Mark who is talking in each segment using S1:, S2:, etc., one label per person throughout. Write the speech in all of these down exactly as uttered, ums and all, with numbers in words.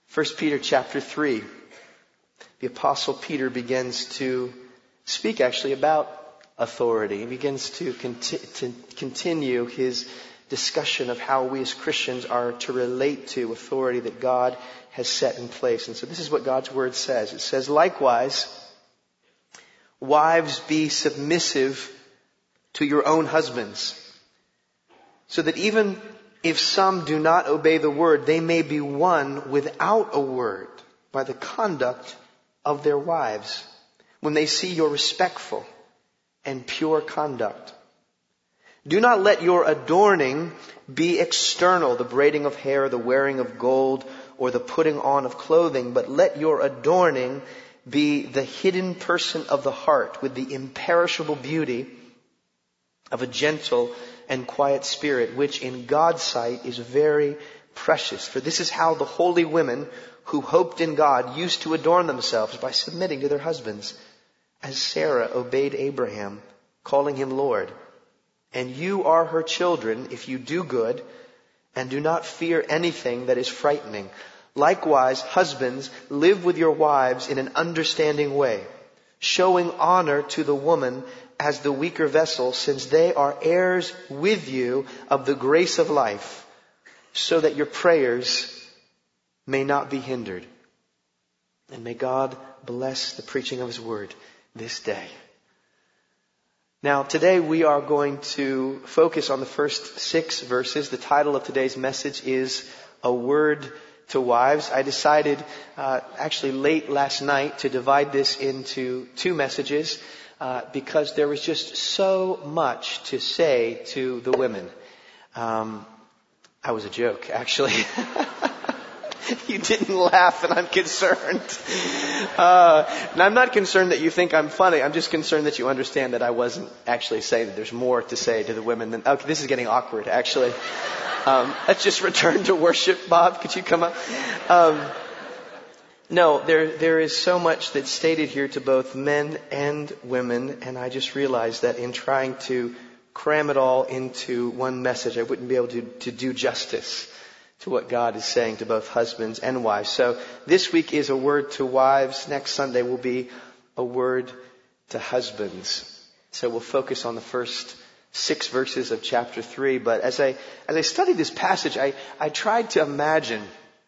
S1: First Peter chapter three, the Apostle Peter begins to speak actually about authority. He begins to, conti- to continue his discussion of how we as Christians are to relate to authority that God has set in place. And so this is what God's Word says. It says, likewise, wives, be submissive to your own husbands, so that even if some do not obey the word, they may be won without a word by the conduct of their wives, when they see your respectful and pure conduct. Do not let your adorning be external, the braiding of hair, the wearing of gold, or the putting on of clothing, but let your adorning be the hidden person of the heart, with the imperishable beauty of a gentle and quiet spirit, which in God's sight is very precious. For this is how the holy women who hoped in God used to adorn themselves, by submitting to their husbands, as Sarah obeyed Abraham, calling him Lord. And you are her children if you do good and do not fear anything that is frightening. Likewise, husbands, live with your wives in an understanding way, showing honor to the woman as the weaker vessel, since they are heirs with you of the grace of life, so that your prayers may not be hindered. And may God bless the preaching of His word this day. Now, today we are going to focus on the first six verses. The title of today's message is A Word to Wives. I decided uh, actually late last night to divide this into two messages uh, because there was just so much to say to the women. Um, I was a joke, actually. You didn't laugh, and I'm concerned. Uh, and I'm not concerned that you think I'm funny. I'm just concerned that you understand that I wasn't actually saying that there's more to say to the women than... Okay, this is getting awkward, actually. Um, let's just return to worship. Bob, could you come up? Um, no, there there is so much that's stated here to both men and women, and I just realized that in trying to cram it all into one message, I wouldn't be able to, to do justice to what God is saying to both husbands and wives. So this week is a word to wives. Next Sunday will be a word to husbands. So we'll focus on the first six verses of chapter three. But as I as I studied this passage, I, I tried to imagine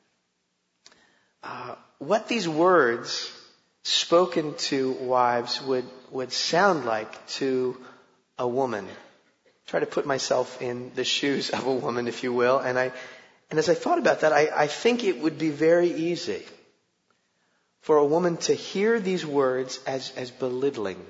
S1: uh, what these words spoken to wives would, would sound like to a woman. Try to put myself in the shoes of a woman, if you will. And I And as I thought about that, I, I think it would be very easy for a woman to hear these words as, as belittling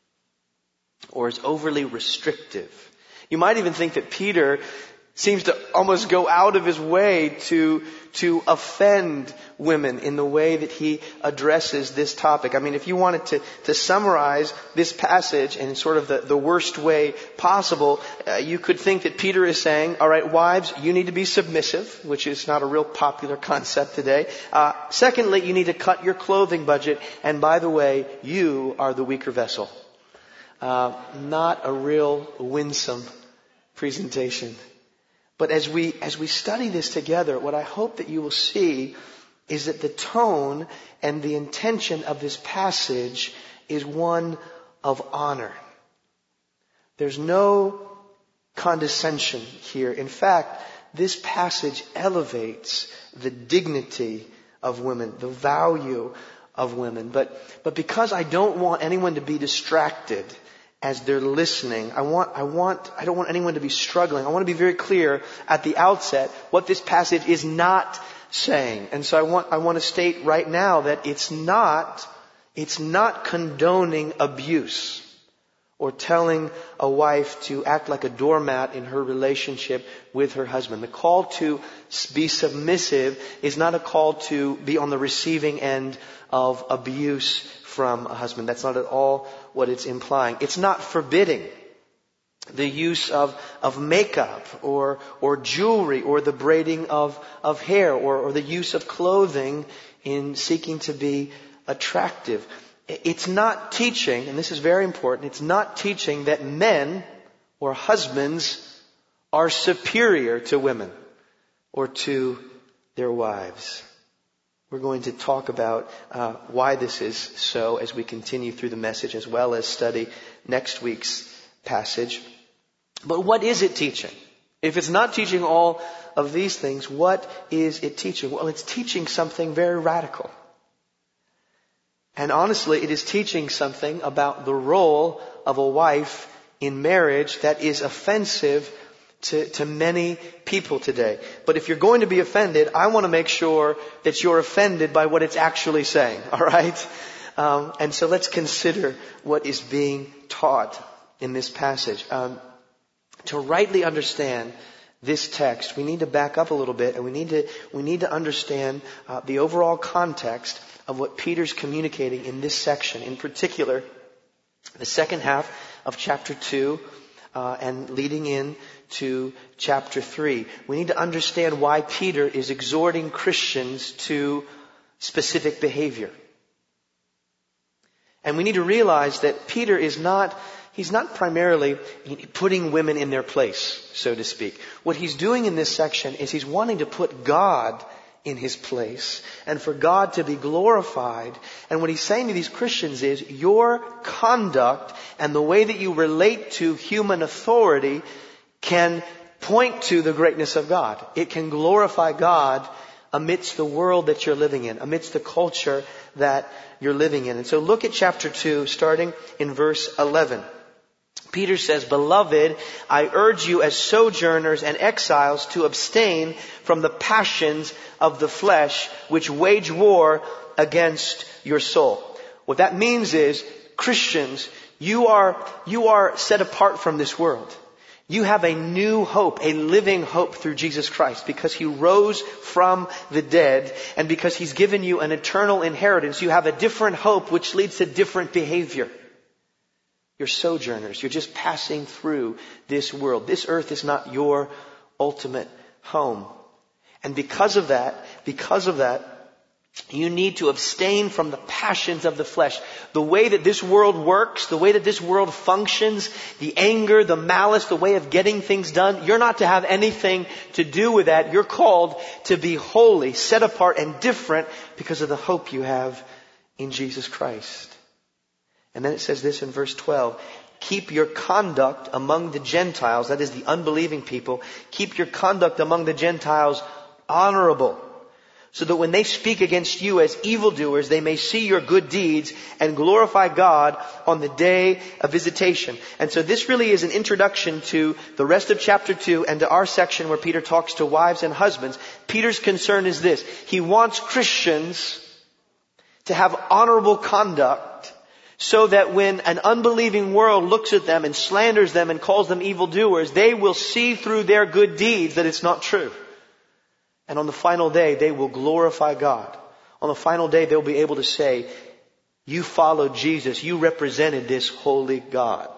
S1: or as overly restrictive. You might even think that Peter seems to almost go out of his way to, to offend women in the way that he addresses this topic. I mean, if you wanted to, to summarize this passage in sort of the, the worst way possible, uh, you could think that Peter is saying, all right, wives, you need to be submissive, which is not a real popular concept today. Uh, secondly, you need to cut your clothing budget. And by the way, you are the weaker vessel. Uh, not a real winsome presentation. But as we, as we study this together, what I hope that you will see is that the tone and the intention of this passage is one of honor. There's no condescension here. In fact, this passage elevates the dignity of women, the value of women. But, but because I don't want anyone to be distracted as they're listening, I want, I want, I don't want anyone to be struggling. I want to be very clear at the outset what this passage is not saying. And so I want, I want to state right now that it's not, it's not condoning abuse or telling a wife to act like a doormat in her relationship with her husband. The call to be submissive is not a call to be on the receiving end of abuse from a husband. That's not at all what it's implying. It's not forbidding the use of, of makeup or, or jewelry or the braiding of, of hair or, or the use of clothing in seeking to be attractive. It's not teaching, and this is very important, it's not teaching that men or husbands are superior to women or to their wives. We're going to talk about uh, why this is so as we continue through the message, as well as study next week's passage. But what is it teaching? If it's not teaching all of these things, what is it teaching? Well, it's teaching something very radical. And honestly, it is teaching something about the role of a wife in marriage that is offensive to, to many people today. But if you're going to be offended, I want to make sure that you're offended by what it's actually saying. All right? Um, and so let's consider what is being taught in this passage. Um, to rightly understand this text, we need to back up a little bit, and we need to we need to understand uh, the overall context of what Peter's communicating in this section. In particular, the second half of chapter two uh, and leading in to chapter three. We need to understand why Peter is exhorting Christians to specific behavior. And we need to realize that Peter is not, he's not primarily putting women in their place, so to speak. What he's doing in this section is he's wanting to put God in his place and for God to be glorified. And what he's saying to these Christians is your conduct and the way that you relate to human authority can point to the greatness of God. It can glorify God amidst the world that you're living in, amidst the culture that you're living in. And so look at chapter two, starting in verse eleven. Peter says, "Beloved, I urge you as sojourners and exiles to abstain from the passions of the flesh which wage war against your soul." What that means is, Christians, you are, you are set apart from this world. You have a new hope, a living hope through Jesus Christ, because He rose from the dead and because He's given you an eternal inheritance. You have a different hope which leads to different behavior. You're sojourners. You're just passing through this world. This earth is not your ultimate home. And because of that, because of that, you need to abstain from the passions of the flesh. The way that this world works, the way that this world functions, the anger, the malice, the way of getting things done, you're not to have anything to do with that. You're called to be holy, set apart, and different because of the hope you have in Jesus Christ. And then it says this in verse twelve. Keep your conduct among the Gentiles, that is the unbelieving people, keep your conduct among the Gentiles honorable, so that when they speak against you as evildoers, they may see your good deeds and glorify God on the day of visitation. And so this really is an introduction to the rest of chapter two and to our section where Peter talks to wives and husbands. Peter's concern is this. He wants Christians to have honorable conduct so that when an unbelieving world looks at them and slanders them and calls them evildoers, they will see through their good deeds that it's not true. And on the final day, they will glorify God. On the final day, they'll be able to say, you followed Jesus. You represented this holy God.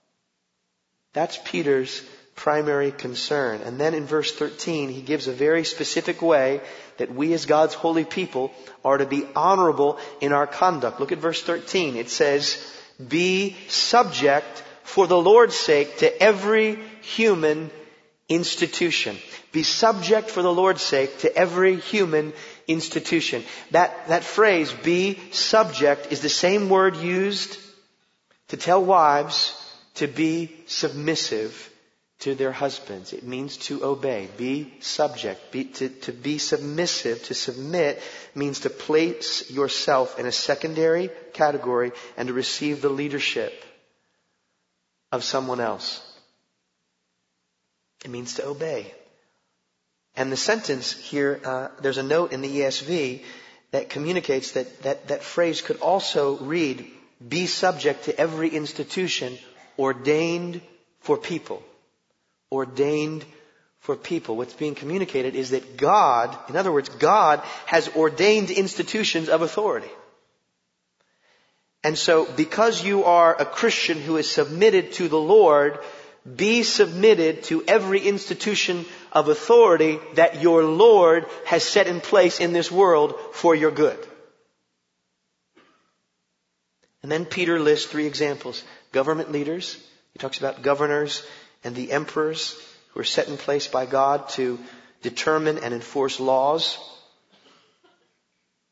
S1: That's Peter's primary concern. And then in verse thirteen, he gives a very specific way that we as God's holy people are to be honorable in our conduct. Look at verse thirteen. It says, be subject for the Lord's sake to every human institution. Be subject for the Lord's sake to every human institution. That, that phrase, be subject, is the same word used to tell wives to be submissive to their husbands. It means to obey. Be subject. Be, to, to be submissive, to submit, means to place yourself in a secondary category and to receive the leadership of someone else. It means to obey. And the sentence here, uh, there's a note in the E S V that communicates that, that that phrase could also read, be subject to every institution ordained for people. Ordained for people. What's being communicated is that God, in other words, God has ordained institutions of authority. And so because you are a Christian who is submitted to the Lord, be submitted to every institution of authority that your Lord has set in place in this world for your good. And then Peter lists three examples. Government leaders. He talks about governors and the emperors who are set in place by God to determine and enforce laws.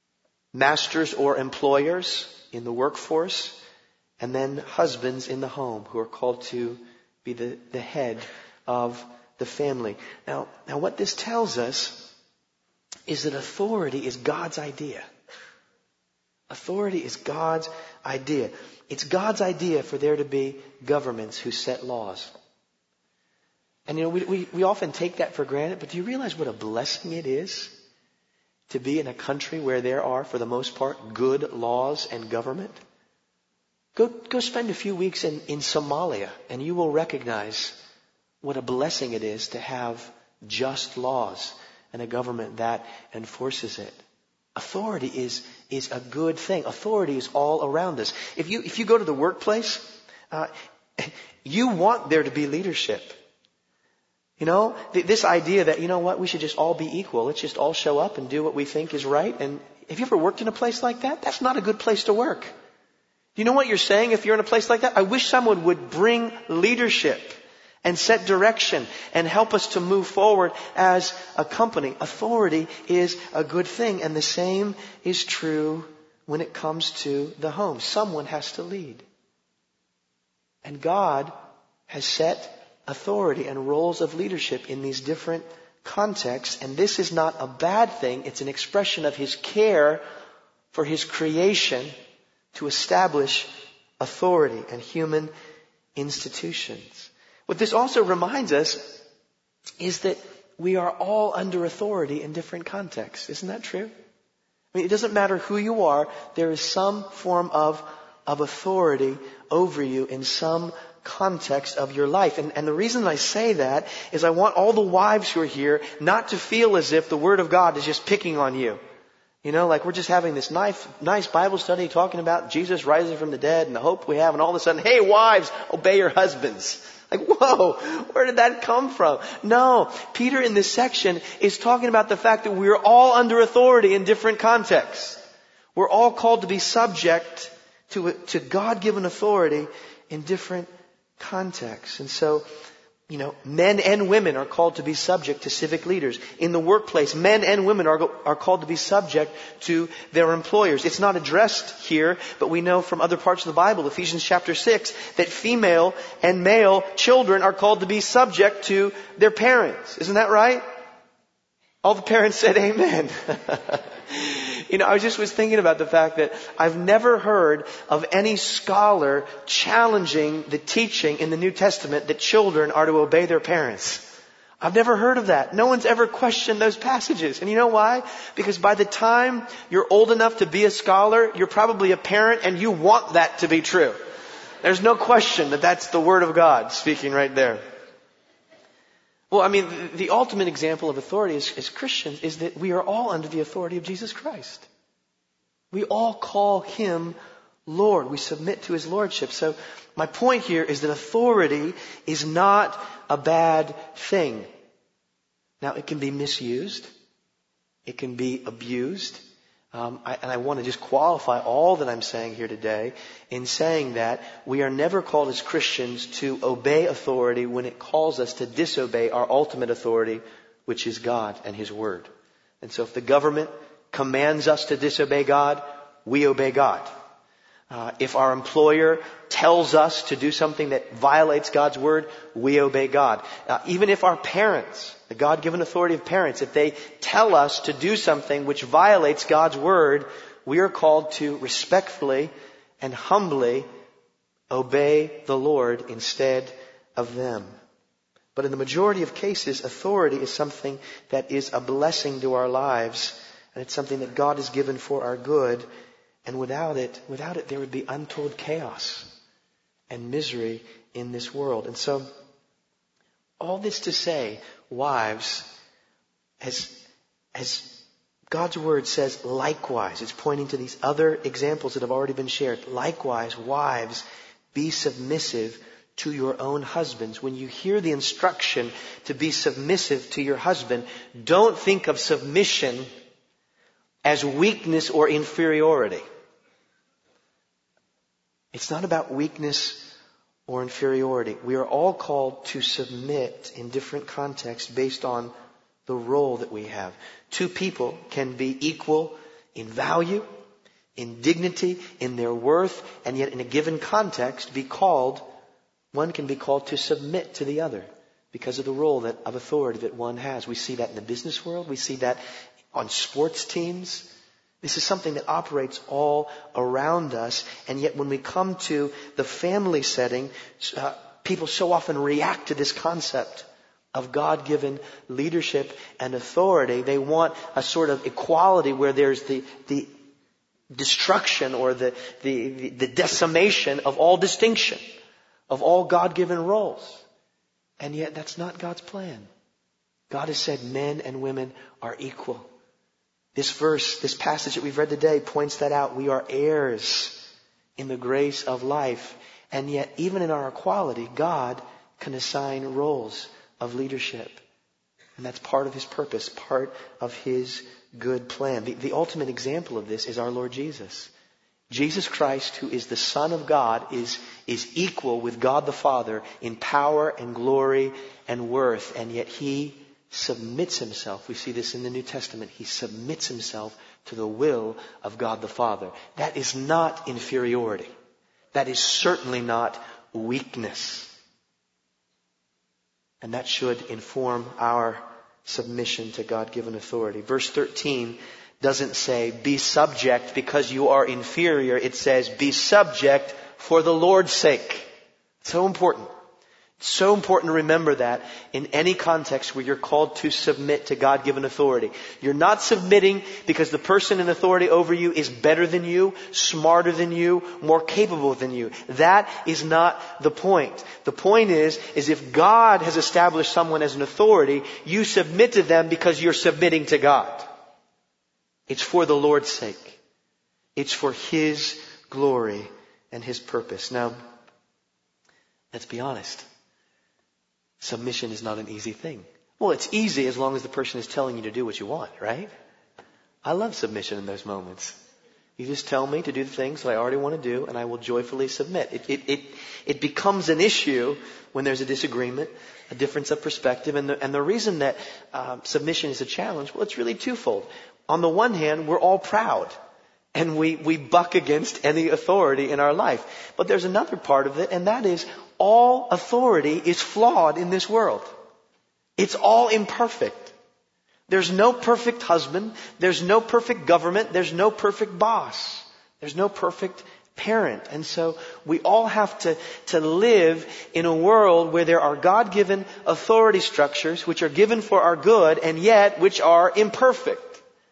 S1: masters or employers in the workforce, and then husbands in the home who are called to be the, the head of the family. Now, now what this tells us is that authority is God's idea. Authority is God's idea. It's God's idea for there to be governments who set laws. And you know, we, we, we often take that for granted, but do you realize what a blessing it is to be in a country where there are, for the most part, good laws and government? Go, go spend a few weeks in, in Somalia, and you will recognize what a blessing it is to have just laws and a government that enforces it. Authority is, is a good thing. Authority is all around us. If you, if you go to the workplace, uh, you want there to be leadership. You know, th- this idea that, you know what, we should just all be equal. Let's just all show up and do what we think is right. And have you ever worked in a place like that? That's not a good place to work. Do you know what you're saying if you're in a place like that? I wish someone would bring leadership and set direction and help us to move forward as a company. Authority is a good thing. And the same is true when it comes to the home. Someone has to lead. And God has set authority and roles of leadership in these different contexts. And this is not a bad thing. It's an expression of His care for His creation to establish authority and human institutions. What this also reminds us is that we are all under authority in different contexts. Isn't that true? I mean, it doesn't matter who you are. There is some form of, of authority over you in some context of your life. And, and the reason I say that is I want all the wives who are here not to feel as if the Word of God is just picking on you. You know, like we're just having this nice, nice Bible study talking about Jesus rising from the dead and the hope we have, and all of a sudden, hey wives, obey your husbands. Like, whoa, where did that come from? No, Peter in this section is talking about the fact that we're all under authority in different contexts. We're all called to be subject to, to God-given authority in different contexts. And so, you know, men and women are called to be subject to civic leaders. In the workplace, men and women are, are called to be subject to their employers. It's not addressed here, but we know from other parts of the Bible, Ephesians chapter six, that female and male children are called to be subject to their parents. Isn't that right? All the parents said amen. You know, I just was thinking about the fact that I've never heard of any scholar challenging the teaching in the New Testament that children are to obey their parents. I've never heard of that. No one's ever questioned those passages. And you know why? Because by the time you're old enough to be a scholar, you're probably a parent and you want that to be true. There's no question that that's the Word of God speaking right there. Well, I mean, the, the ultimate example of authority as, as Christians is that we are all under the authority of Jesus Christ. We all call Him Lord. We submit to His Lordship. So my point here is that authority is not a bad thing. Now, it can be misused. It can be abused. Um, I, and I want to just qualify all that I'm saying here today in saying that we are never called as Christians to obey authority when it calls us to disobey our ultimate authority, which is God and His Word. And so if the government commands us to disobey God, we obey God. Uh, if our employer tells us to do something that violates God's Word, we obey God. Uh, even if our parents, the God-given authority of parents, if they tell us to do something which violates God's Word, we are called to respectfully and humbly obey the Lord instead of them. But in the majority of cases, authority is something that is a blessing to our lives, and it's something that God has given for our good. And without it, without it, there would be untold chaos and misery in this world. And so, all this to say, wives, as, as God's Word says, likewise, it's pointing to these other examples that have already been shared. Likewise, wives, be submissive to your own husbands. When you hear the instruction to be submissive to your husband, don't think of submission as weakness or inferiority. It's not about weakness or inferiority. We are all called to submit in different contexts based on the role that we have. Two people can be equal in value, in dignity, in their worth, and yet in a given context be called, one can be called to submit to the other because of the role that, of authority that one has. We see that in the business world. We see that on sports teams. This is something that operates all around us. And yet when we come to the family setting, uh, people so often react to this concept of God-given leadership and authority. They want a sort of equality where there's the, the destruction or the, the, the, the decimation of all distinction, of all God-given roles. And yet that's not God's plan. God has said men and women are equal. This verse, this passage that we've read today points that out. We are heirs in the grace of life. And yet even in our equality, God can assign roles of leadership. And that's part of His purpose, part of His good plan. The, the ultimate example of this is our Lord Jesus. Jesus Christ, who is the Son of God, is, is equal with God the Father in power and glory and worth. And yet He submits Himself. We see this in the New Testament. He submits Himself to the will of God the Father. That is not inferiority. That is certainly not weakness. And that should inform our submission to God-given authority. Verse thirteen doesn't say, be subject because you are inferior. It says, be subject for the Lord's sake. It's so important. It's so important to remember that in any context where you're called to submit to God-given authority. You're not submitting because the person in authority over you is better than you, smarter than you, more capable than you. That is not the point. The point is, is if God has established someone as an authority, you submit to them because you're submitting to God. It's for the Lord's sake. It's for His glory and His purpose. Now, let's be honest. Submission is not an easy thing. Well, it's easy as long as the person is telling you to do what you want, right? I love submission in those moments. You just tell me to do the things that I already want to do, and I will joyfully submit. It, it, it, it becomes an issue when there's a disagreement, a difference of perspective. And the, and the reason that um, submission is a challenge, well, it's really twofold. On the one hand, we're all proud. And we, we buck against any authority in our life. But there's another part of it, and that is all authority is flawed in this world. It's all imperfect. There's no perfect husband. There's no perfect government. There's no perfect boss. There's no perfect parent. And so we all have to, to live in a world where there are God-given authority structures which are given for our good and yet which are imperfect.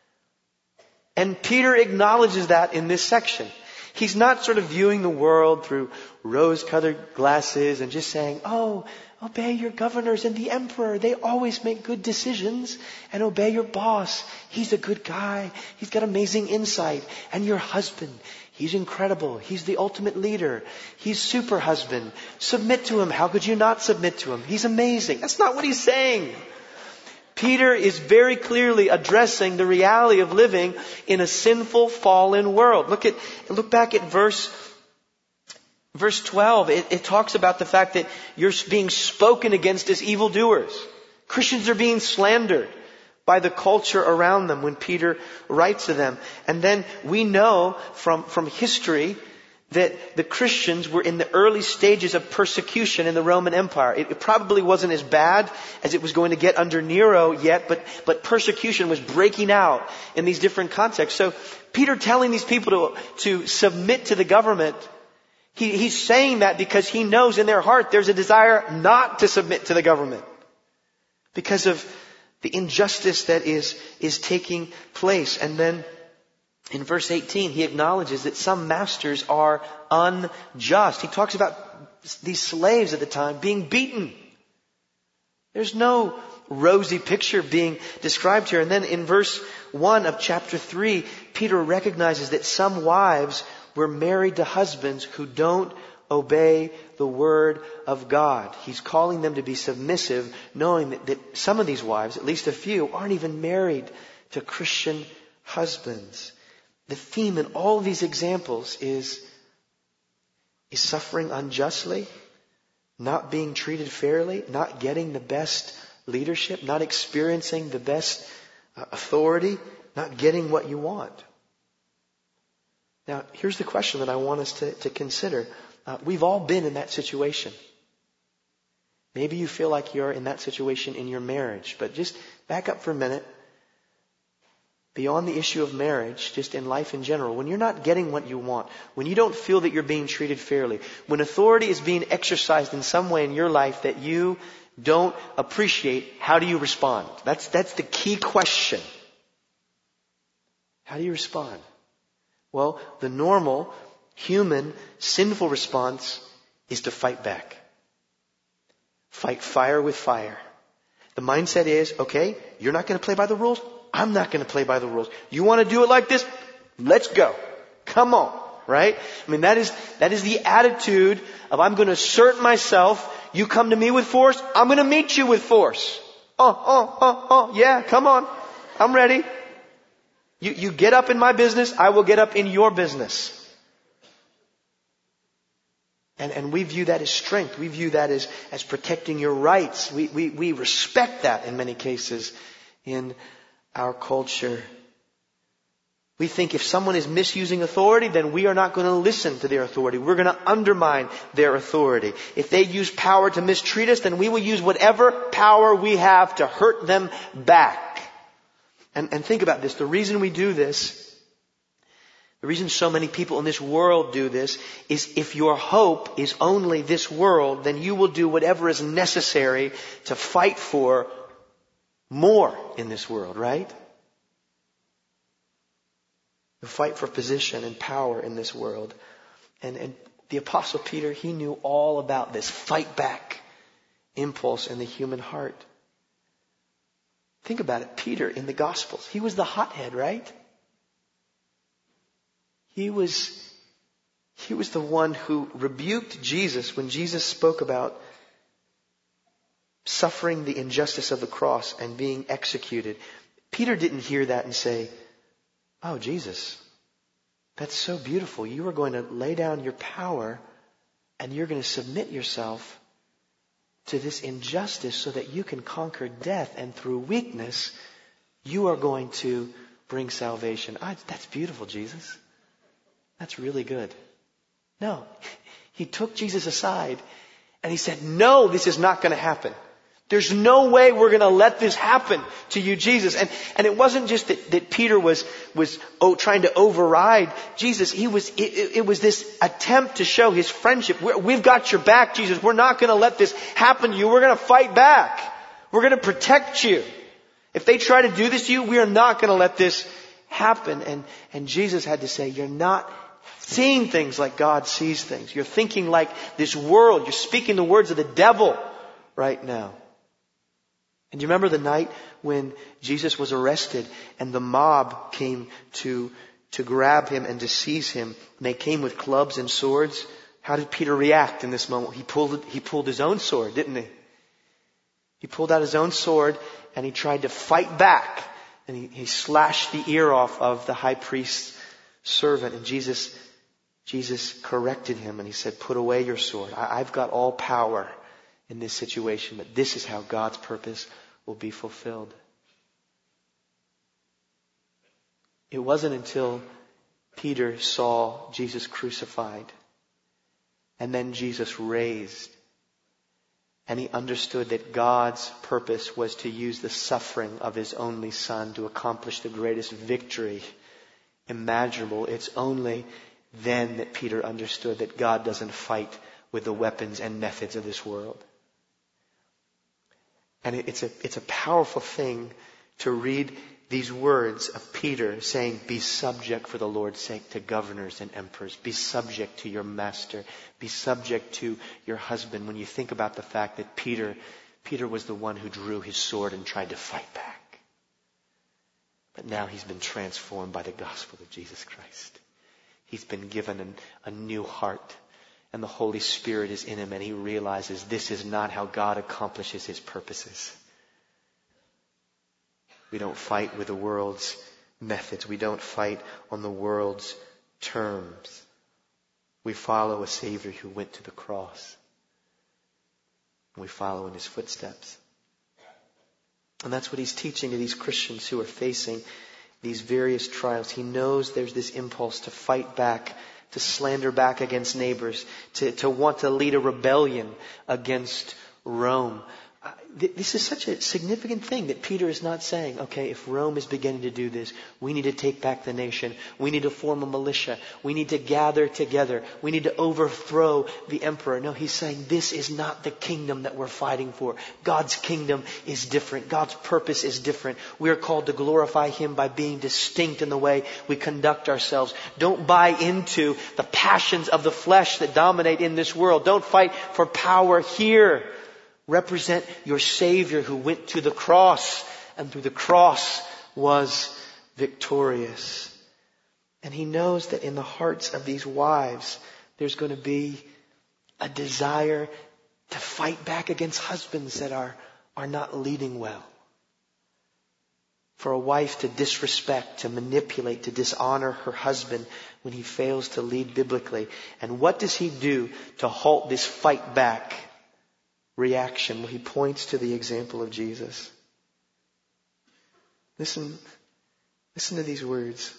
S1: And Peter acknowledges that in this section. He's not sort of viewing the world through rose-colored glasses and just saying, oh, obey your governors and the emperor. They always make good decisions. And obey your boss. He's a good guy. He's got amazing insight. And your husband, he's incredible. He's the ultimate leader. He's super husband. Submit to him. How could you not submit to him? He's amazing. That's not what he's saying. Peter is very clearly addressing the reality of living in a sinful, fallen world. Look at, look back at verse, verse twelve. It, it talks about the fact that you're being spoken against as evildoers. Christians are being slandered by the culture around them when Peter writes to them. And then we know from, from history that the Christians were in the early stages of persecution in the Roman Empire. It, it probably wasn't as bad as it was going to get under Nero yet, but, but persecution was breaking out in these different contexts. So Peter telling these people to, to submit to the government, he, he's saying that because he knows in their heart there's a desire not to submit to the government because of the injustice that is, is taking place. And then in verse eighteen, he acknowledges that some masters are unjust. He talks about these slaves at the time being beaten. There's no rosy picture being described here. And then in verse one of chapter three, Peter recognizes that some wives were married to husbands who don't obey the word of God. He's calling them to be submissive, knowing that, that some of these wives, at least a few, aren't even married to Christian husbands. The theme in all of these examples is, is suffering unjustly, not being treated fairly, not getting the best leadership, not experiencing the best uh, authority, not getting what you want. Now, here's the question that I want us to, to consider. Uh, we've all been in that situation. Maybe you feel like you're in that situation in your marriage, but just back up for a minute. Beyond the issue of marriage, just in life in general, when you're not getting what you want, when you don't feel that you're being treated fairly, when authority is being exercised in some way in your life that you don't appreciate, how do you respond? That's, that's the key question. How do you respond? Well, the normal, human, sinful response is to fight back. Fight fire with fire. The mindset is, okay, you're not going to play by the rules. I'm not going to play by the rules. You want to do it like this? Let's go. Come on. Right? I mean, that is, that is the attitude of I'm going to assert myself. You come to me with force. I'm going to meet you with force. Oh, oh, oh, oh, yeah, come on. I'm ready. You, you get up in my business. I will get up in your business. And, and we view that as strength. We view that as, as protecting your rights. We, we, we respect that in many cases in our culture. We think if someone is misusing authority, then we are not going to listen to their authority. We're going to undermine their authority. If they use power to mistreat us, then we will use whatever power we have to hurt them back. And, and think about this. The reason we do this, the reason so many people in this world do this, is if your hope is only this world, then you will do whatever is necessary to fight for more in this world, right? You fight for position and power in this world. And, and the Apostle Peter, he knew all about this fight back impulse in the human heart. Think about it. Peter in the Gospels, he was the hothead, right? He was, he was the one who rebuked Jesus when Jesus spoke about suffering the injustice of the cross and being executed. Peter didn't hear that and say, oh, Jesus, that's so beautiful. You are going to lay down your power and you're going to submit yourself to this injustice so that you can conquer death. And through weakness, you are going to bring salvation. I, that's beautiful, Jesus. That's really good. No, he took Jesus aside and he said, no, this is not going to happen. There's no way we're going to let this happen to you, Jesus. And, and it wasn't just that, that Peter was, was oh, trying to override Jesus. He was, it, it was this attempt to show his friendship. We're, we've got your back, Jesus. We're not going to let this happen to you. We're going to fight back. We're going to protect you. If they try to do this to you, we are not going to let this happen. And, and Jesus had to say, you're not seeing things like God sees things. You're thinking like this world. You're speaking the words of the devil right now. And do you remember the night when Jesus was arrested and the mob came to, to grab him and to seize him? And they came with clubs and swords. How did Peter react in this moment? He pulled, he pulled his own sword, didn't he? He pulled out his own sword and he tried to fight back. And he, he slashed the ear off of the high priest's servant. And Jesus, Jesus corrected him and he said, put away your sword. I, I've got all power in this situation, but this is how God's purpose will be fulfilled. It wasn't until Peter saw Jesus crucified and then Jesus raised and he understood that God's purpose was to use the suffering of his only Son to accomplish the greatest victory imaginable. It's only then that Peter understood that God doesn't fight with the weapons and methods of this world. And it's a, it's a powerful thing to read these words of Peter saying, be subject for the Lord's sake to governors and emperors. Be subject to your master. Be subject to your husband. When you think about the fact that Peter, Peter was the one who drew his sword and tried to fight back. But now he's been transformed by the gospel of Jesus Christ. He's been given an, a new heart. And the Holy Spirit is in him and he realizes this is not how God accomplishes his purposes. We don't fight with the world's methods. We don't fight on the world's terms. We follow a Savior who went to the cross. And we follow in his footsteps. And that's what he's teaching to these Christians who are facing these various trials. He knows there's this impulse to fight back, to slander back against neighbors, to, to want to lead a rebellion against Rome. Uh, th- this is such a significant thing that Peter is not saying, okay, if Rome is beginning to do this, we need to take back the nation. We need to form a militia. We need to gather together. We need to overthrow the emperor. No, he's saying this is not the kingdom that we're fighting for. God's kingdom is different. God's purpose is different. We are called to glorify Him by being distinct in the way we conduct ourselves. Don't buy into the passions of the flesh that dominate in this world. Don't fight for power here. Represent your Savior who went to the cross and through the cross was victorious. And he knows that in the hearts of these wives, there's going to be a desire to fight back against husbands that are, are not leading well. For a wife to disrespect, to manipulate, to dishonor her husband when he fails to lead biblically. And what does he do to halt this fight back reaction? Well, he points to the example of Jesus. Listen, listen to these words.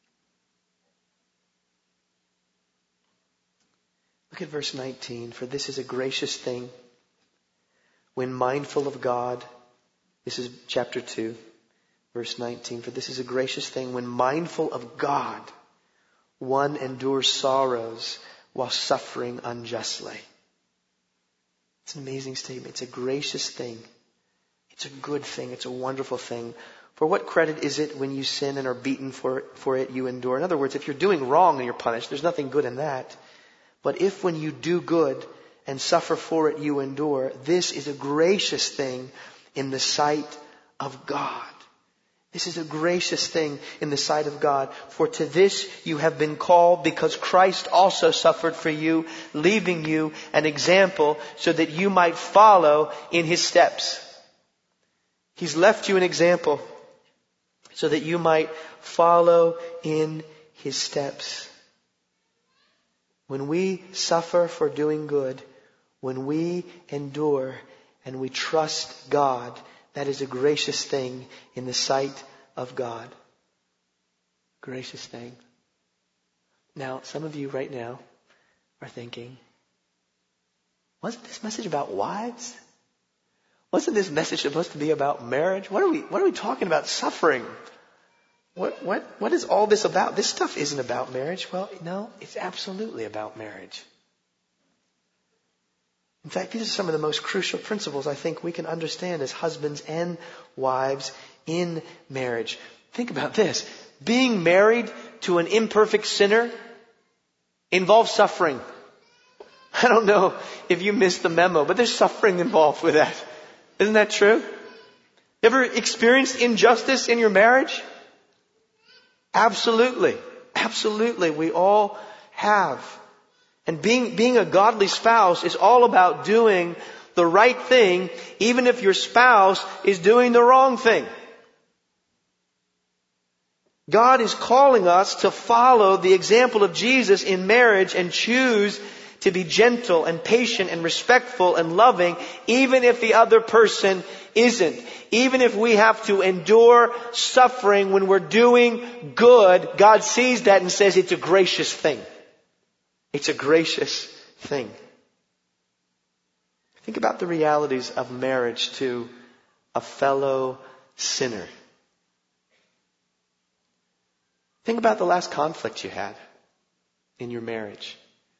S1: Look at verse nineteen. For this is a gracious thing when mindful of God. This is chapter two, verse nineteen. For this is a gracious thing when mindful of God, one endures sorrows while suffering unjustly. It's an amazing statement. It's a gracious thing. It's a good thing. It's a wonderful thing. For what credit is it when you sin and are beaten for it, for it you endure? In other words, if you're doing wrong and you're punished, there's nothing good in that. But if when you do good and suffer for it you endure, this is a gracious thing in the sight of God. This is a gracious thing in the sight of God. For to this you have been called, because Christ also suffered for you, leaving you an example so that you might follow in His steps. He's left you an example so that you might follow in His steps. When we suffer for doing good, when we endure and we trust God, that is a gracious thing in the sight of God. Gracious thing. Now, some of you right now are thinking, wasn't this message about wives? Wasn't this message supposed to be about marriage? What are we, what are we talking about? Suffering. What, what, what is all this about? This stuff isn't about marriage. Well, no, it's absolutely about marriage. In fact, these are some of the most crucial principles I think we can understand as husbands and wives in marriage. Think about this. Being married to an imperfect sinner involves suffering. I don't know if you missed the memo, but there's suffering involved with that. Isn't that true? Ever experienced injustice in your marriage? Absolutely. Absolutely. We all have. And being, being a godly spouse is all about doing the right thing, even if your spouse is doing the wrong thing. God is calling us to follow the example of Jesus in marriage and choose to be gentle and patient and respectful and loving, even if the other person isn't. Even if we have to endure suffering when we're doing good, God sees that and says it's a gracious thing. It's a gracious thing. Think about the realities of marriage to a fellow sinner. Think about the last conflict you had in your marriage.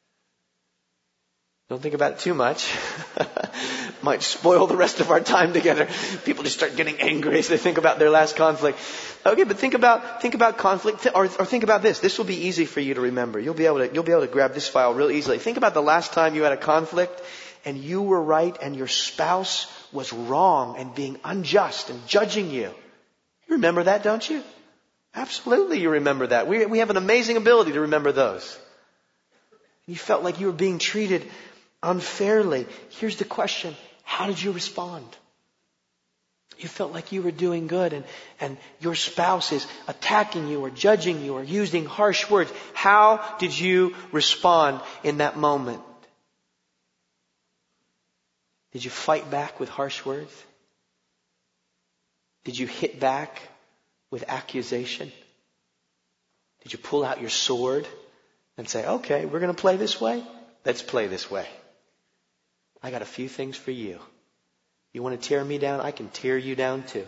S1: Don't think about it too much. Might spoil the rest of our time together. People just start getting angry as they think about their last conflict. Okay, but think about think about conflict, or, or think about this. This will be easy for you to remember. You'll be able to you'll be able to grab this file real easily. Think about the last time you had a conflict, and you were right, and your spouse was wrong and being unjust and judging you. You remember that, don't you? Absolutely, you remember that. We we have an amazing ability to remember those. You felt like you were being treated unfairly. Here's the question. How did you respond? You felt like you were doing good and, and your spouse is attacking you or judging you or using harsh words. How did you respond in that moment? Did you fight back with harsh words? Did you hit back with accusation? Did you pull out your sword and say, okay, we're going to play this way? Let's play this way. I got a few things for you. You want to tear me down? I can tear you down too.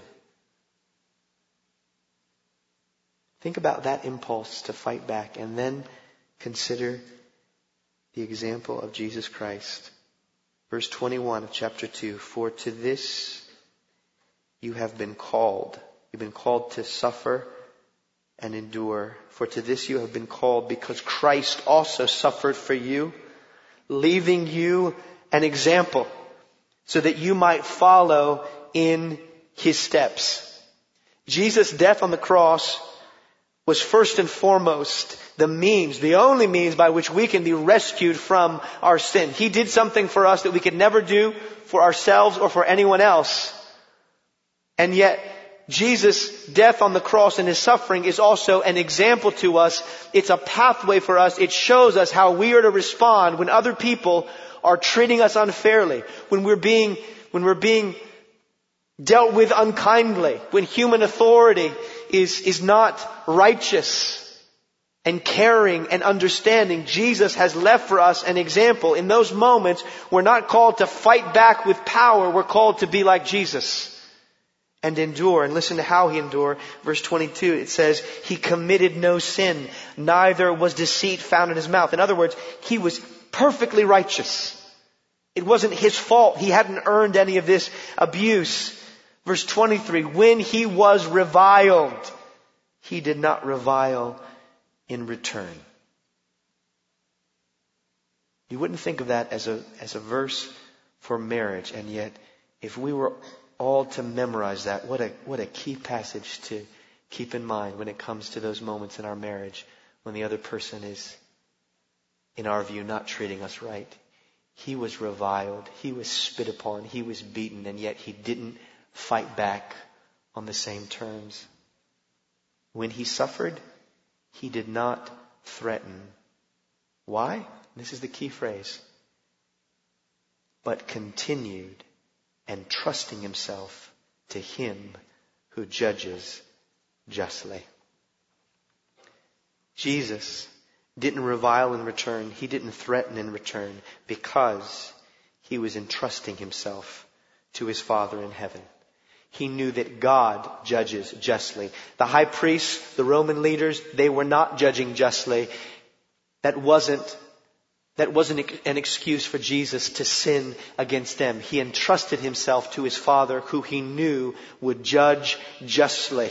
S1: Think about that impulse to fight back, and then consider the example of Jesus Christ. Verse twenty-one of chapter two, for to this you have been called. You've been called to suffer and endure. For to this you have been called, because Christ also suffered for you, leaving you an example, so that you might follow in His steps. Jesus' death on the cross was first and foremost the means, the only means by which we can be rescued from our sin. He did something for us that we could never do for ourselves or for anyone else. And yet, Jesus' death on the cross and His suffering is also an example to us. It's a pathway for us. It shows us how we are to respond when other people are treating us unfairly, when we're being, when we're being dealt with unkindly, when human authority is, is not righteous and caring and understanding. Jesus has left for us an example. In those moments, we're not called to fight back with power. We're called to be like Jesus and endure. And listen to how He endured. Verse twenty-two, it says, He committed no sin, neither was deceit found in His mouth. In other words, He was perfectly righteous. It wasn't His fault. He hadn't earned any of this abuse. Verse twenty-three, when He was reviled, He did not revile in return. You wouldn't think of that as a, as a verse for marriage. And yet, if we were all to memorize that, what a, what a key passage to keep in mind when it comes to those moments in our marriage when the other person is, in our view, not treating us right. He was reviled. He was spit upon. He was beaten. And yet He didn't fight back on the same terms. When He suffered, He did not threaten. Why? This is the key phrase. But continued entrusting Himself to Him who judges justly. Jesus didn't revile in return. He didn't threaten in return, because He was entrusting Himself to His Father in heaven. He knew that God judges justly. The high priests, the Roman leaders, they were not judging justly. That wasn't, that wasn't an excuse for Jesus to sin against them. He entrusted Himself to His Father, who He knew would judge justly.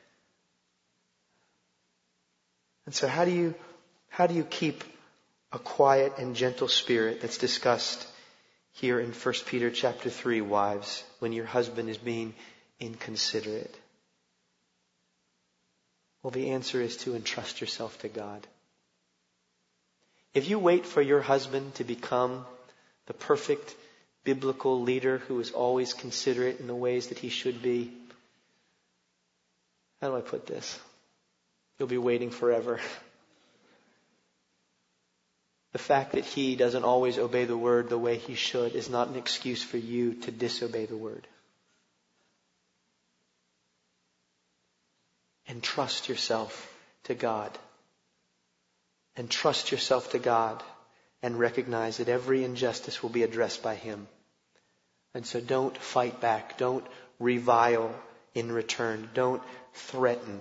S1: And so how do you, how do you keep a quiet and gentle spirit that's discussed here in First Peter chapter three, wives, when your husband is being inconsiderate? Well, the answer is to entrust yourself to God. If you wait for your husband to become the perfect biblical leader who is always considerate in the ways that he should be, how do I put this? You'll be waiting forever. The fact that he doesn't always obey the word the way he should is not an excuse for you to disobey the word. Entrust yourself to God. Entrust yourself to God and recognize that every injustice will be addressed by Him. And so don't fight back. Don't revile in return. Don't threaten.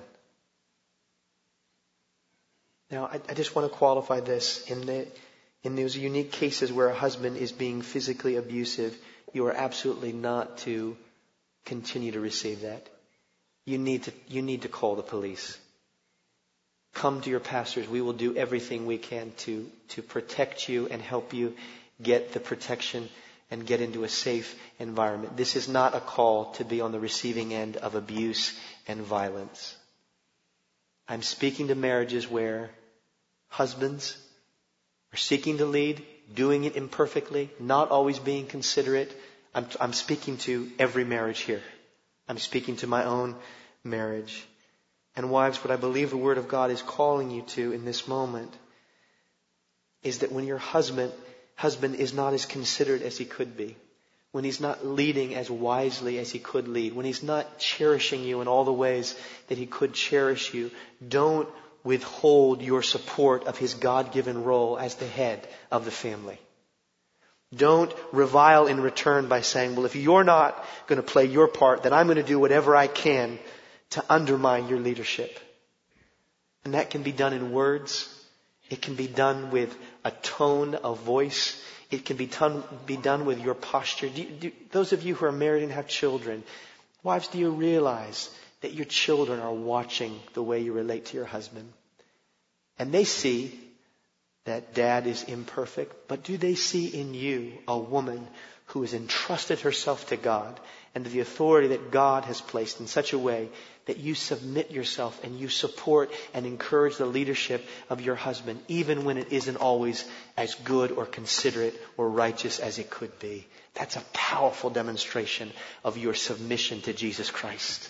S1: Now, I, I just want to qualify this. In the, in those unique cases where a husband is being physically abusive, you are absolutely not to continue to receive that. You need to, you need to call the police. Come to your pastors. We will do everything we can to, to protect you and help you get the protection and get into a safe environment. This is not a call to be on the receiving end of abuse and violence. I'm speaking to marriages where husbands are seeking to lead, doing it imperfectly, not always being considerate. I'm, I'm speaking to every marriage here. I'm speaking to my own marriage. And wives, what I believe the Word of God is calling you to in this moment is that when your husband, husband is not as considerate as he could be, when he's not leading as wisely as he could lead, when he's not cherishing you in all the ways that he could cherish you, don't withhold your support of his God-given role as the head of the family. Don't revile in return by saying, well, if you're not going to play your part, then I'm going to do whatever I can to undermine your leadership. And that can be done in words. It can be done with a tone of voice. It can be done, be done with your posture. Do you, do, those of you who are married and have children, wives, do you realize that your children are watching the way you relate to your husband? And they see that dad is imperfect, but do they see in you a woman who has entrusted herself to God and to the authority that God has placed in such a way that you submit yourself and you support and encourage the leadership of your husband, even when it isn't always as good or considerate or righteous as it could be? That's a powerful demonstration of your submission to Jesus Christ.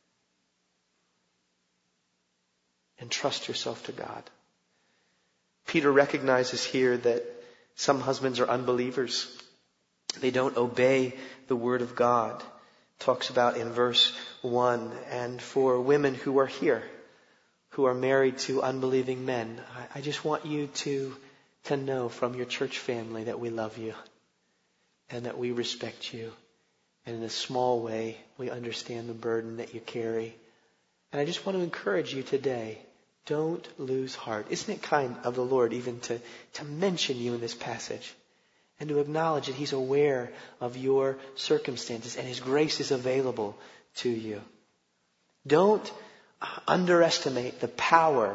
S1: Entrust yourself to God. Peter recognizes here that some husbands are unbelievers. They don't obey the word of God. Talks about in verse one. And for women who are here, who are married to unbelieving men, I, I just want you to, to know from your church family that we love you and that we respect you. And in a small way, we understand the burden that you carry. And I just want to encourage you today, don't lose heart. Isn't it kind of the Lord even to, to mention you in this passage and to acknowledge that He's aware of your circumstances and His grace is available to you? Don't underestimate the power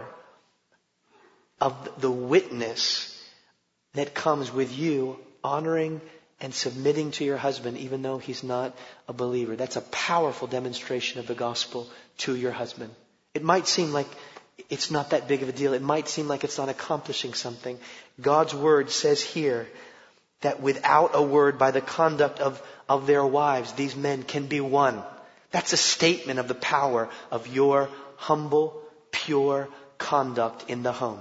S1: of the witness that comes with you honoring and submitting to your husband even though he's not a believer. That's a powerful demonstration of the gospel to your husband. It might seem like it's not that big of a deal. It might seem like it's not accomplishing something. God's word says here that without a word, by the conduct of, of their wives, these men can be won. That's a statement of the power of your humble, pure conduct in the home.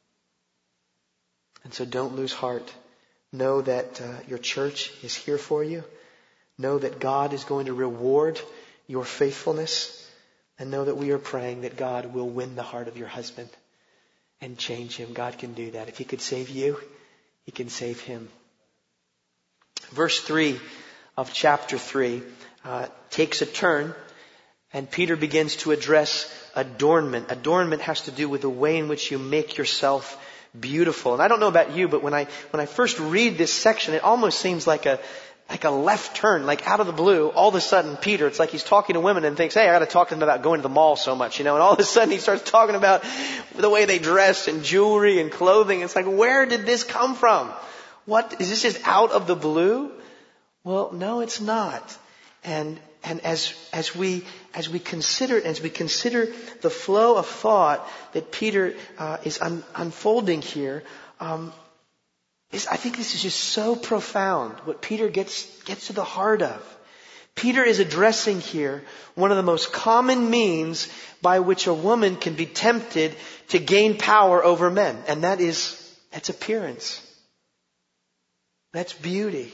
S1: And so don't lose heart. Know that uh, your church is here for you. Know that God is going to reward your faithfulness. And know that we are praying that God will win the heart of your husband and change him. God can do that. If He could save you, He can save him. Verse three of chapter three uh, takes a turn, and Peter begins to address adornment. Adornment has to do with the way in which you make yourself beautiful. And I don't know about you, but when I when I first read this section, it almost seems like a like a left turn, like out of the blue. All of a sudden, Peter, it's like he's talking to women and thinks, hey, I got to talk to them about going to the mall so much, you know. And all of a sudden, he starts talking about the way they dress and jewelry and clothing. It's like, where did this come from? What, is this just out of the blue? Well, no, it's not. And and as as we as we consider as we consider the flow of thought that Peter uh, is un, unfolding here. Um, I think this is just so profound, what Peter gets gets to the heart of. Peter is addressing here one of the most common means by which a woman can be tempted to gain power over men. And that is, that's appearance. That's beauty.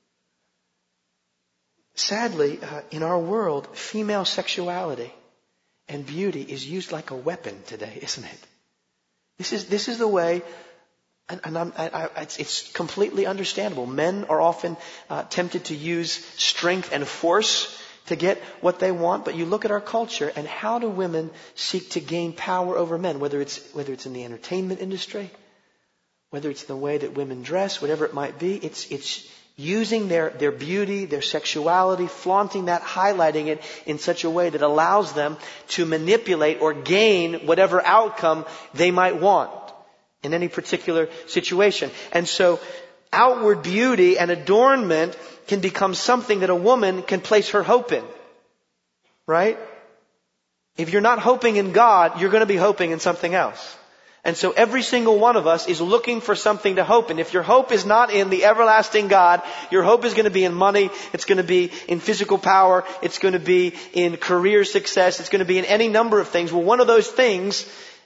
S1: Sadly, uh, in our world, female sexuality and beauty is used like a weapon today, isn't it? This is, this is the way. And, and I'm, I, I, it's, it's completely understandable. Men are often uh, tempted to use strength and force to get what they want. But you look at our culture, and how do women seek to gain power over men? Whether it's whether it's in the entertainment industry, whether it's the way that women dress, whatever it might be, it's it's using their their beauty, their sexuality, flaunting that, highlighting it in such a way that allows them to manipulate or gain whatever outcome they might want in any particular situation. And so outward beauty and adornment can become something that a woman can place her hope in. Right? If you're not hoping in God, you're going to be hoping in something else. And so every single one of us is looking for something to hope in. If your hope is not in the everlasting God, your hope is going to be in money, it's going to be in physical power, it's going to be in career success, it's going to be in any number of things. Well, one of those things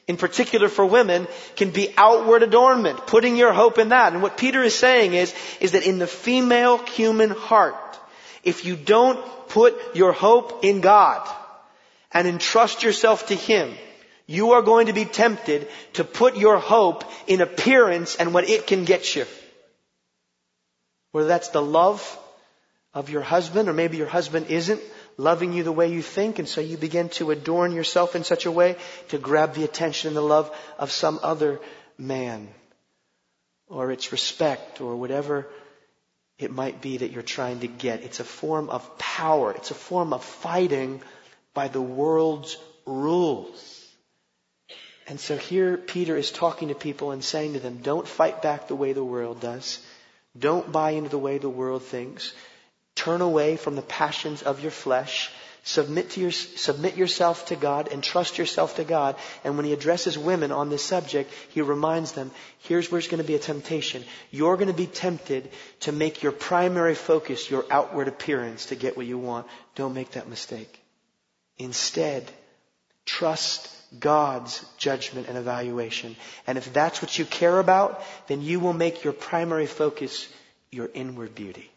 S1: in particular for women, can be outward adornment, putting your hope in that. And what Peter is saying is, is that in the female human heart, if you don't put your hope in God and entrust yourself to Him, you are going to be tempted to put your hope in appearance and what it can get you. Whether that's the love of your husband, or maybe your husband isn't loving you the way you think, and so you begin to adorn yourself in such a way to grab the attention and the love of some other man, or it's respect, or whatever it might be that you're trying to get. It's a form of power. It's a form of fighting by the world's rules. And so here Peter is talking to people and saying to them, don't fight back the way the world does. Don't buy into the way the world thinks. Turn away from the passions of your flesh. Submit to your, submit yourself to God and trust yourself to God. And when he addresses women on this subject, he reminds them, here's where it's going to be a temptation. You're going to be tempted to make your primary focus your outward appearance to get what you want. Don't make that mistake. Instead, trust God's judgment and evaluation. And if that's what you care about, then you will make your primary focus your inward beauty.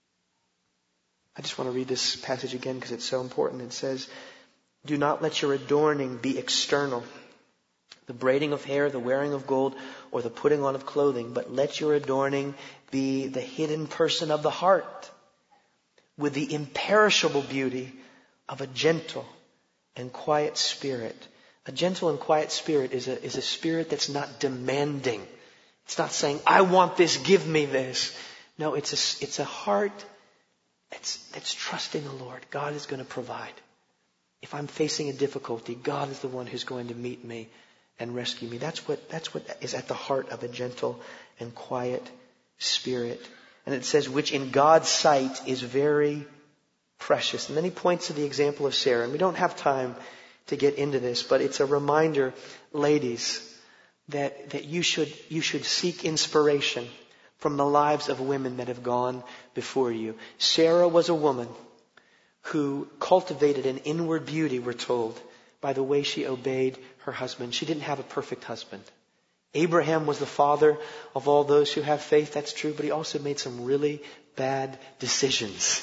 S1: I just want to read this passage again because it's so important. It says, do not let your adorning be external, the braiding of hair, the wearing of gold, or the putting on of clothing, but let your adorning be the hidden person of the heart, with the imperishable beauty of a gentle and quiet spirit. A gentle and quiet spirit is a, is a spirit that's not demanding. It's not saying, I want this, give me this. No, it's a, it's a heart that's, that's trusting the Lord. God is going to provide. If I'm facing a difficulty, God is the one who's going to meet me and rescue me. That's what, that's what is at the heart of a gentle and quiet spirit. And it says, which in God's sight is very precious. And then he points to the example of Sarah. And we don't have time to get into this, but it's a reminder, ladies, that, that you should, you should seek inspiration from the lives of women that have gone before you. Sarah was a woman who cultivated an inward beauty, we're told, by the way she obeyed her husband. She didn't have a perfect husband. Abraham was the father of all those who have faith, that's true, but he also made some really bad decisions.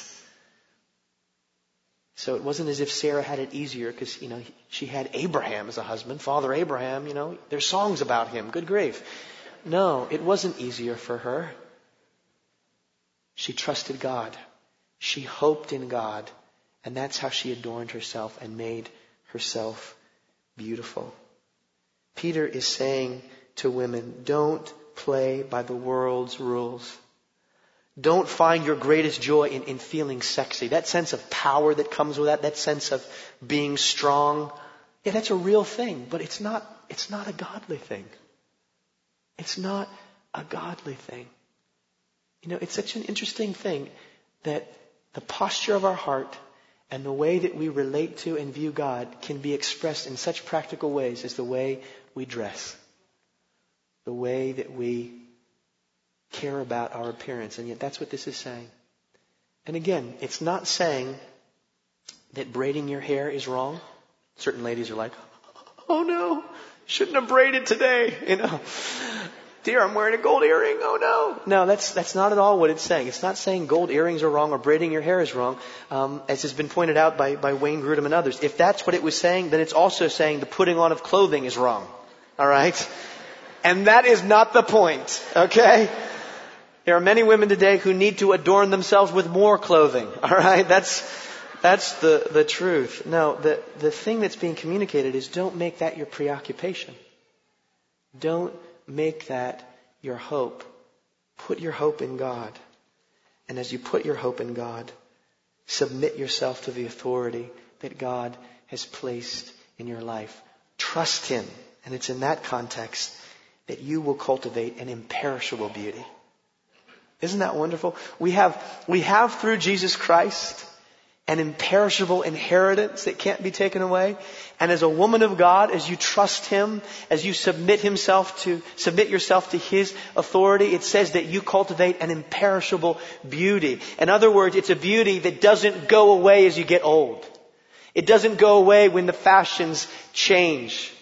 S1: So it wasn't as if Sarah had it easier because, you know, she had Abraham as a husband, Father Abraham, you know, there's songs about him, good grief. No, it wasn't easier for her. She trusted God. She hoped in God. And that's how she adorned herself and made herself beautiful. Peter is saying to women, don't play by the world's rules. Don't find your greatest joy in, in feeling sexy. That sense of power that comes with that, that sense of being strong. Yeah, that's a real thing, but it's not, it's not a godly thing. It's not a godly thing. You know, it's such an interesting thing that the posture of our heart and the way that we relate to and view God can be expressed in such practical ways as the way we dress, the way that we care about our appearance. And yet that's what this is saying. And again, it's not saying that braiding your hair is wrong. Certain ladies are like, oh no, shouldn't have braided today. You know, dear, I'm wearing a gold earring. Oh no. No, that's, that's not at all what it's saying. It's not saying gold earrings are wrong or braiding your hair is wrong. Um, as has been pointed out by, by Wayne Grudem and others. If that's what it was saying, then it's also saying the putting on of clothing is wrong. All right. And that is not the point. Okay. There are many women today who need to adorn themselves with more clothing. All right. That's, that's the, the truth. No, the, the thing that's being communicated is don't make that your preoccupation. Don't make that your hope. Put your hope in God. And as you put your hope in God, submit yourself to the authority that God has placed in your life. Trust Him. And it's in that context that you will cultivate an imperishable beauty. Isn't that wonderful? We have, we have through Jesus Christ an imperishable inheritance that can't be taken away. And as a woman of God, as you trust Him, as you submit himself to, submit yourself to His authority, it says that you cultivate an imperishable beauty. In other words, it's a beauty that doesn't go away as you get old. It doesn't go away when the fashions change.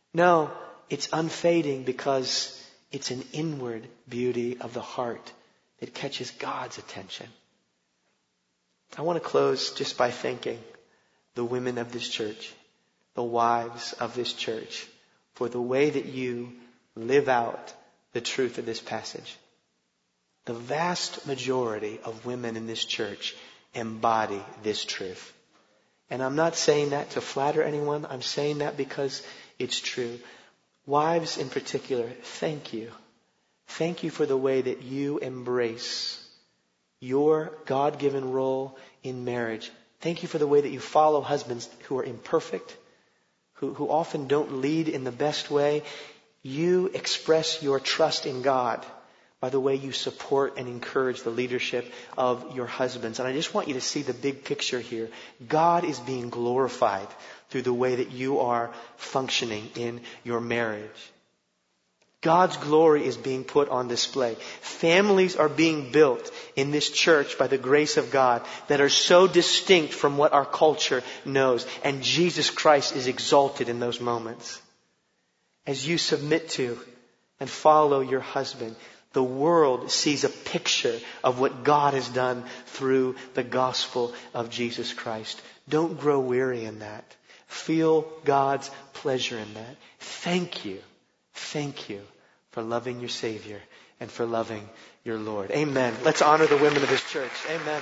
S1: No, it's unfading because it's an inward beauty of the heart that catches God's attention. I want to close just by thanking the women of this church, the wives of this church, for the way that you live out the truth of this passage. The vast majority of women in this church embody this truth. And I'm not saying that to flatter anyone. I'm saying that because it's true. Wives in particular, thank you. Thank you for the way that you embrace your God-given role in marriage. Thank you for the way that you follow husbands who are imperfect, who, who often don't lead in the best way. You express your trust in God by the way you support and encourage the leadership of your husbands. And I just want you to see the big picture here. God is being glorified through the way that you are functioning in your marriage. God's glory is being put on display. Families are being built in this church by the grace of God that are so distinct from what our culture knows. And Jesus Christ is exalted in those moments. As you submit to and follow your husband, the world sees a picture of what God has done through the gospel of Jesus Christ. Don't grow weary in that. Feel God's pleasure in that. Thank you. Thank you for loving your Savior and for loving your Lord. Amen. Let's honor the women of this church. Amen.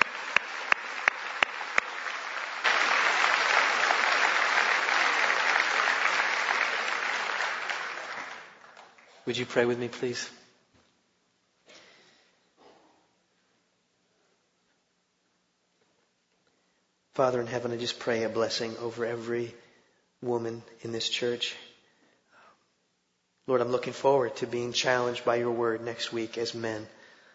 S1: Would you pray with me, please? Father in heaven, I just pray a blessing over every woman in this church. Lord, I'm looking forward to being challenged by your word next week as men.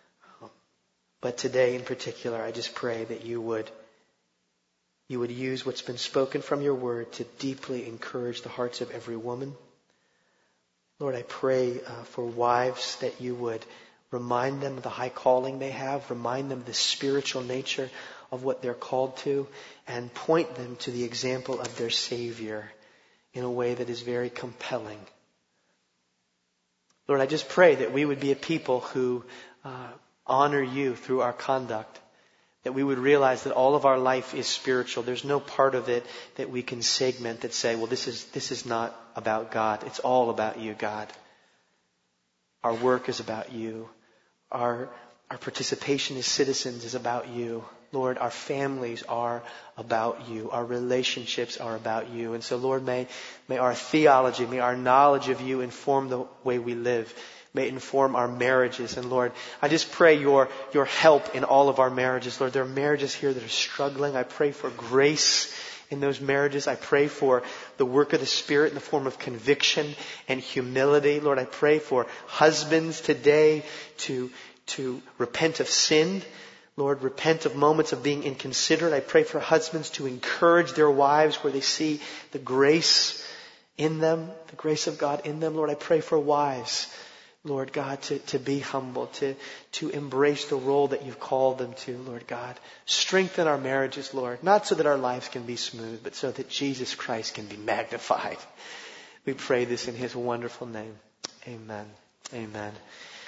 S1: But today in particular, I just pray that you would, you would use what's been spoken from your word to deeply encourage the hearts of every woman. Lord, I pray uh, for wives that you would remind them of the high calling they have, remind them of the spiritual nature of what they're called to, and point them to the example of their Savior in a way that is very compelling. Lord, I just pray that we would be a people who uh, honor you through our conduct, that we would realize that all of our life is spiritual. There's no part of it that we can segment that say, well, this is this is not about God. It's all about you, God. Our work is about you. Our our participation as citizens is about you. Lord, our families are about you. Our relationships are about you. And so, Lord, may, may our theology, may our knowledge of you inform the way we live. May it inform our marriages. And Lord, I just pray your, your help in all of our marriages. Lord, there are marriages here that are struggling. I pray for grace in those marriages. I pray for the work of the Spirit in the form of conviction and humility. Lord, I pray for husbands today to, to repent of sin. Lord, repent of moments of being inconsiderate. I pray for husbands to encourage their wives where they see the grace in them, the grace of God in them. Lord, I pray for wives, Lord God, to, to be humble, to, to embrace the role that you've called them to, Lord God. Strengthen our marriages, Lord, not so that our lives can be smooth, but so that Jesus Christ can be magnified. We pray this in his wonderful name. Amen. Amen.